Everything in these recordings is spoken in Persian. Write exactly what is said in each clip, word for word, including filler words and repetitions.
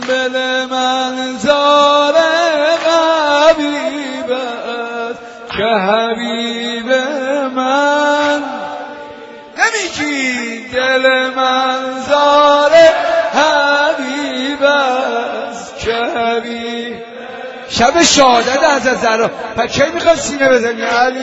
بل منظار حبیب است که حبیب من نمیگی دل منظار حبیب است که حبیب. شب شهادت حضرت زهرا پس کی میخوای سینه بزنی؟ علی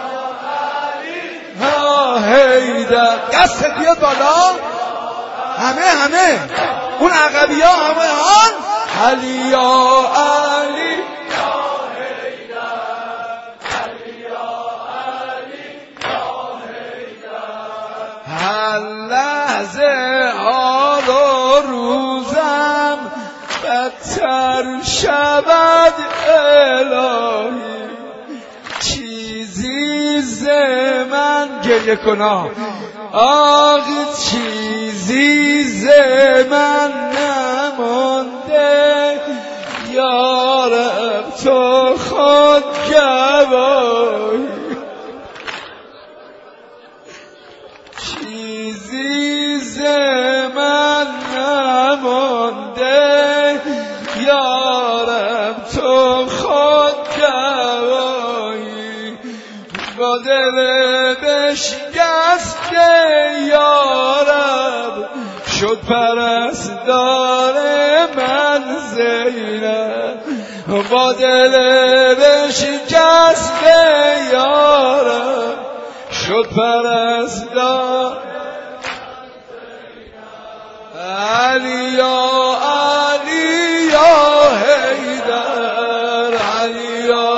ها حیدر دستت بیاد بالا همه همه اون عقبی ها همه هان علی یا علی یا حیدر علی یا علی یا حیدر. هر لحظه حال و روزم بدتر شود الهی چیزی ز من گریه کنا آغ چیزی ز من نمانده یارب تو خود گواهی چیزی ز من نمانده یارب تو خود گواهی با دل بشکسته یارب شد پرستار من زینب با دل بشکسته یارب شد پرستار علی یا علی یا حیدر علی یا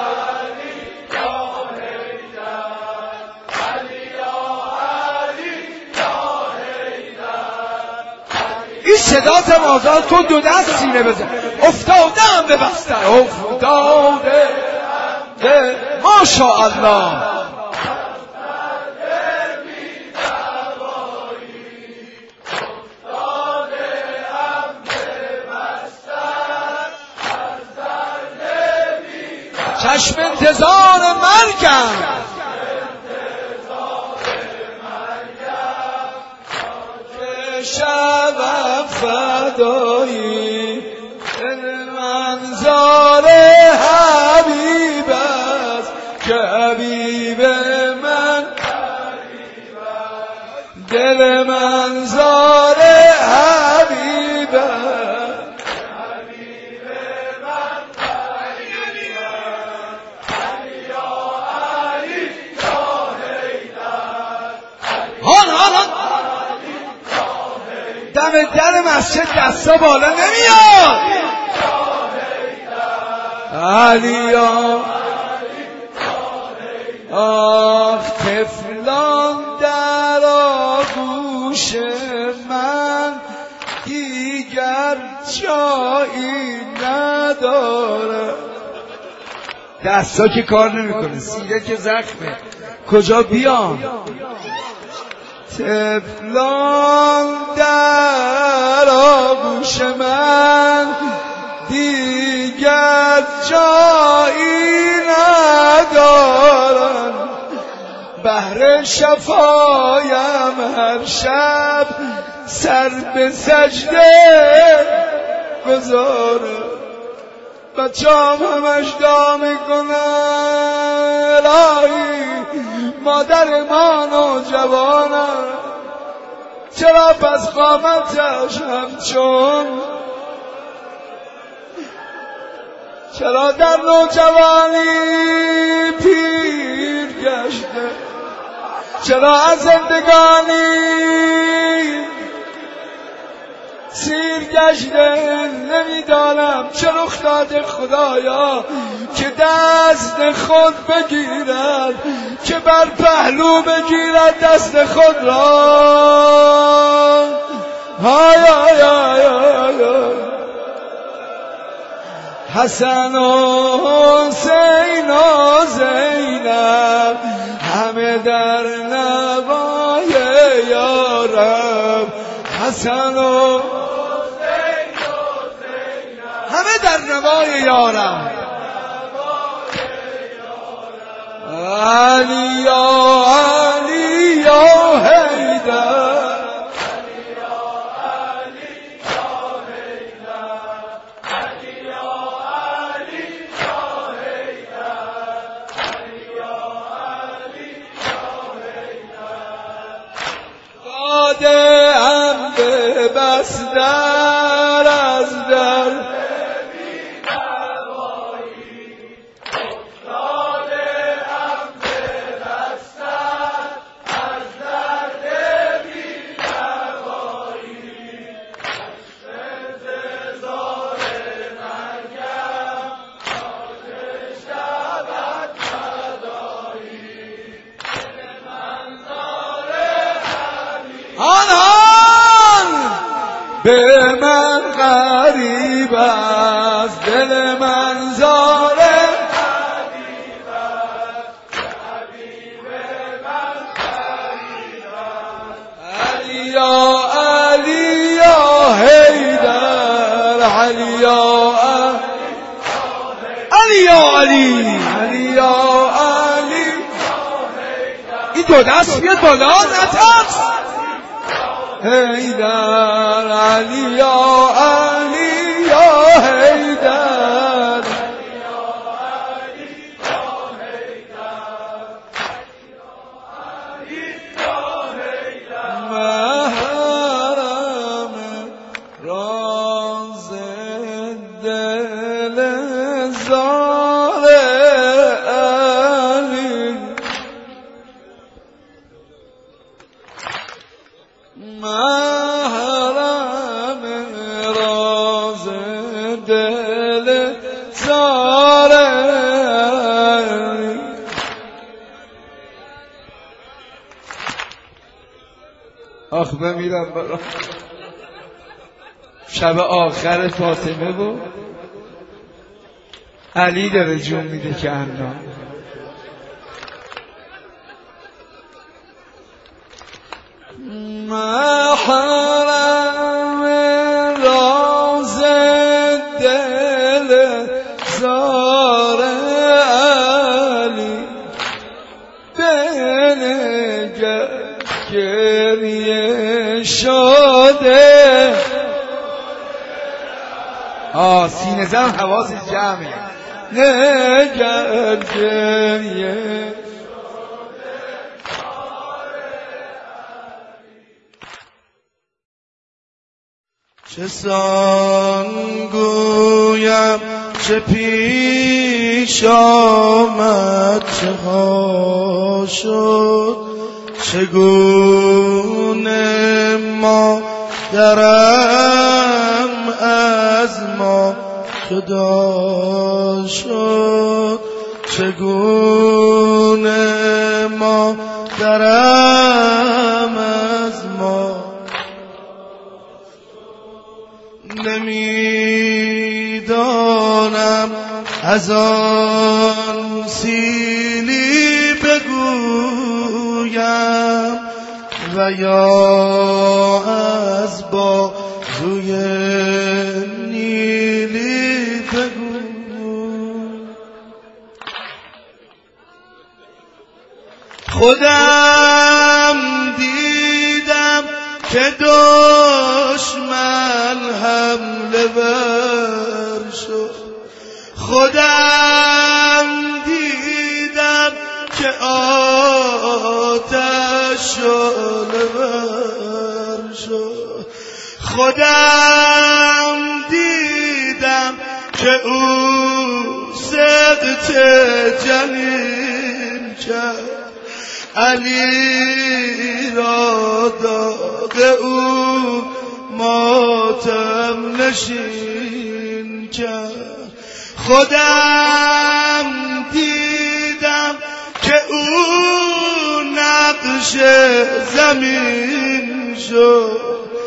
این صدا تمازال تو دو دست سینه بزن افتاده هم به بستر افتاده ماشاءالله چشم انتظار مرگم شبم فدایی دل منظار حبیب است که حبیب من دل منظار حبیب است هان هان هان دم در مسجد دستا بالا نمیاد علی آخ طفلان در آغوش من دیگر جایی نداره دستا که کار نمیکنه سینه که زخمه کجا بیام طفلان در آغوش من دیگر جایی ندارن بهر شفایم هر شب سر به سجده گذاره بچه‌ام همش دعا میکنن الهی مادر ما نوجوانم چرا پس قامتش همچون چرا در نوجوانی پیر گشته چرا از زندگانی سیر گشته نمیدانم چه رخ داده خدایا که دست خود بگیرد که بر پهلو بگیرد دست خود را های های های های حسن و حسین و زینب همه در نوای یارب حسن و همه در نوای یارم علی یا علی یا حیدر افتاده ام به بستر از در آنان به من غریب است دل من زاره حبیب است حبیب من غریب است علی یا علی یا حیدر علی یا علی یا علی علی یا علی این دو دست بیاد بالا نترس حیدر علی یا علی یا حیدر محرم راز دل زار علی محرم راز دل زار علی آخ بمیرم برا شب آخر فاطمه بود علی داره جون میده که انا محرم راز دل زار علی بنگر گریه شده آه سینه زن حواس جمعه نگر گریه چه سان گویم چه پیش آمد چه ها شد چگونه ما درم از ما جدا شد چگونه ما درم از ما نمیدانم از آن سیلی بگویم و یا از بازوی نیلی بگویم خودم دیدم که دشمن حمله ور شد خودم دیدم که آتش شعله ور شد خودم دیدم که او سقط جنین کرد علی را داغ او ماتم نشین کرد خودم دیدم که او نقش زمین شد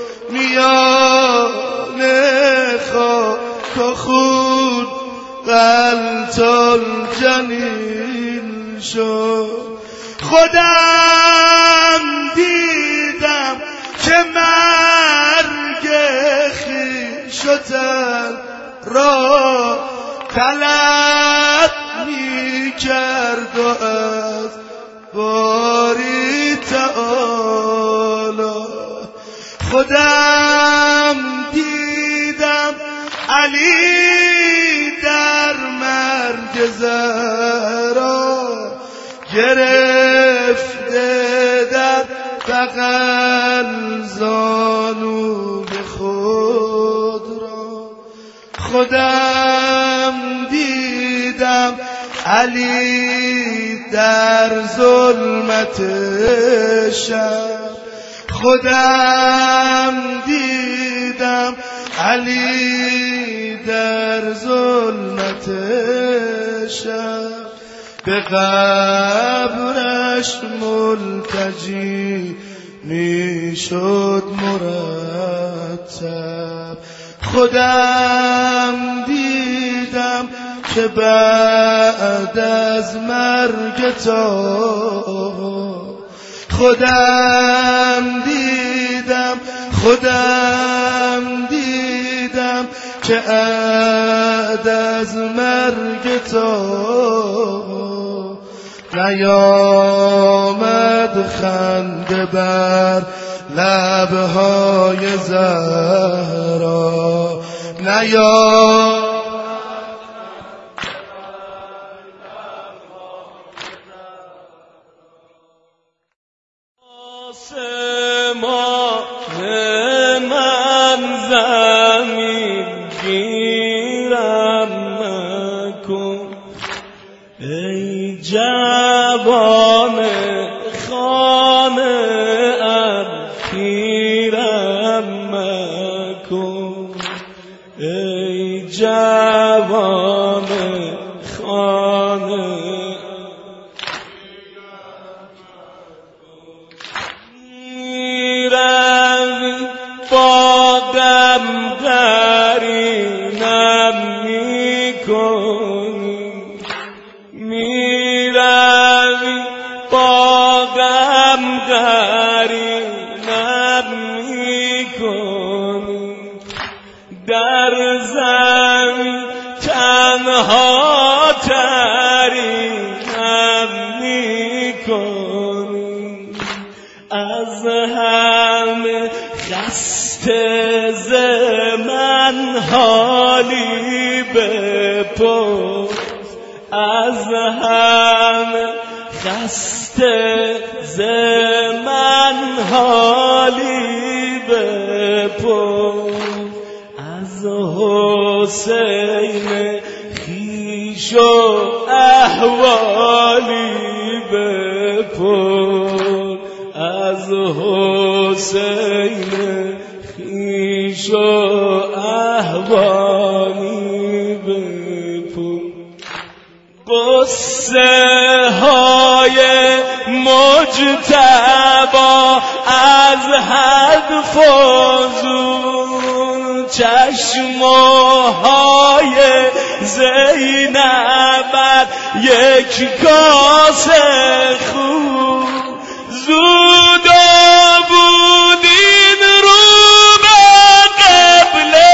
میان خاک و خون غلط الجنین شد خودم دیدم که مرگ خویش و تن را طلب می کرد و از باری تعالی خودم دیدم علی در مرگ زهرا گرفته در بغل زانوی خود را خودم دیدم علی در ظلمت شب خودم دیدم علی در ظلمت شب به قبرش ملتجی می شد مرتب خودم دیدم که بعد از مرگ تو خودم دیدم خودم دیدم که بعد از مرگ تو نیامد خنده بر لبهای زهرا نیامد من زمین گیرم مکن ای جوان خانه ام پیرم مکن ای جوان خانه با غم قرینم میکنی میروی با غم قرینم میکنی در زمین تنها ترینم میکنی از همه خسته ز من حالی بپرس از همه خسته ز من حالی بپرس از حسین خویش و احوالی بپرس از حسین خویش و احوالی بپرس قصه های مجتبی از حد فزون چشمهای زینب یک کاسه خون زودا بود این رو به قبله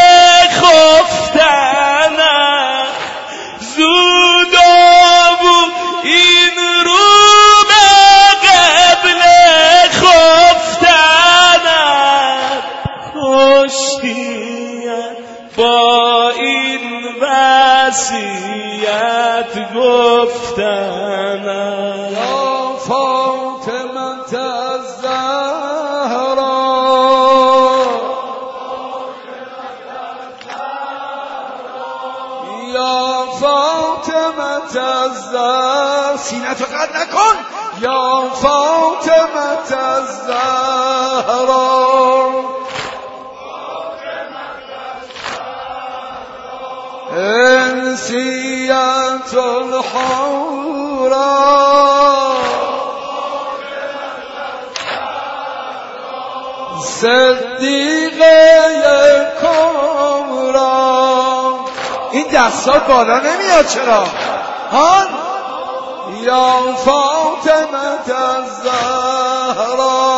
خفتنم زودا بود این رو به قبله خفتنم کشتیت با این وصیت گفتنم یا فاطمه الزهرا یا فاطمه الزهرا سینه تو قد نکن یا فاطمه الزهرا انسیت الحورا صدیقه کبرا این دستا بالا نمیاد چرا هان یا فاطمه الزهرا